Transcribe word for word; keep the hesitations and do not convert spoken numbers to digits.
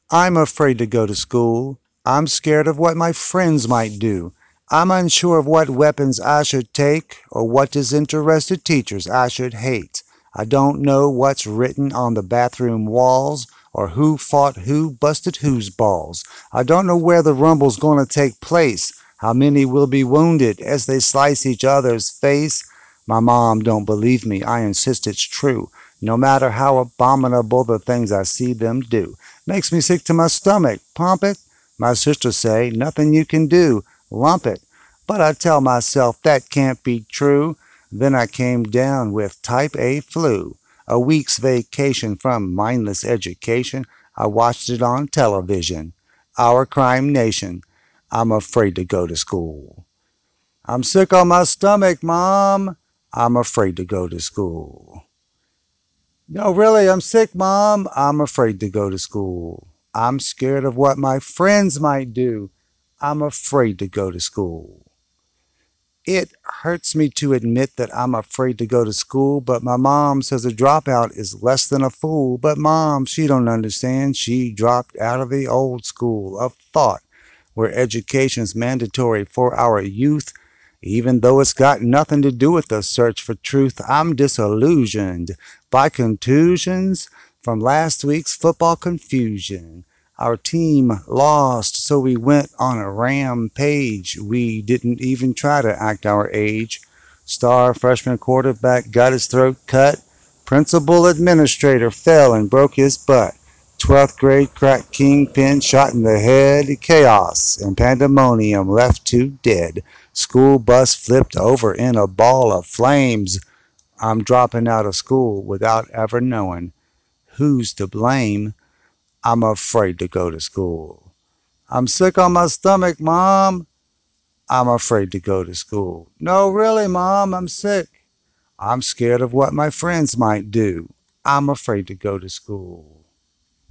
I'm afraid to go to school. I'm scared of what my friends might do. I'm unsure of what weapons I should take or what disinterested teachers I should hate. I don't know what's written on the bathroom walls or who fought who, busted whose balls. I don't know where the rumble's gonna take place, how many will be wounded as they slice each other's face. My mom don't believe me, I insist it's true, no matter how abominable the things I see them do. Makes me sick to my stomach. Pump it? My sisters say, nothing you can do. Lump it. But I tell myself that can't be true. Then I came down with type A flu. A week's vacation from mindless education. I watched it on television. Our crime nation. I'm afraid to go to school. I'm sick on my stomach, Mom. I'm afraid to go to school. No, really, I'm sick, Mom. I'm afraid to go to school. I'm scared of what my friends might do. I'm afraid to go to school. It hurts me to admit that I'm afraid to go to school, but my mom says a dropout is less than a fool. But mom, she don't understand. She dropped out of the old school of thought where education's mandatory for our youth, even though it's got nothing to do with the search for truth. I'm disillusioned by contusions from last week's football confusion. Our team lost, so we went on a rampage. We didn't even try to act our age. Star freshman quarterback got his throat cut. Principal administrator fell and broke his butt. twelfth grade crack kingpin shot in the head. Chaos and pandemonium left two dead. School bus flipped over in a ball of flames. I'm dropping out of school without ever knowing who's to blame. I'm afraid to go to school. I'm sick on my stomach, Mom. I'm afraid to go to school. No, really, Mom, I'm sick. I'm scared of what my friends might do. I'm afraid to go to school.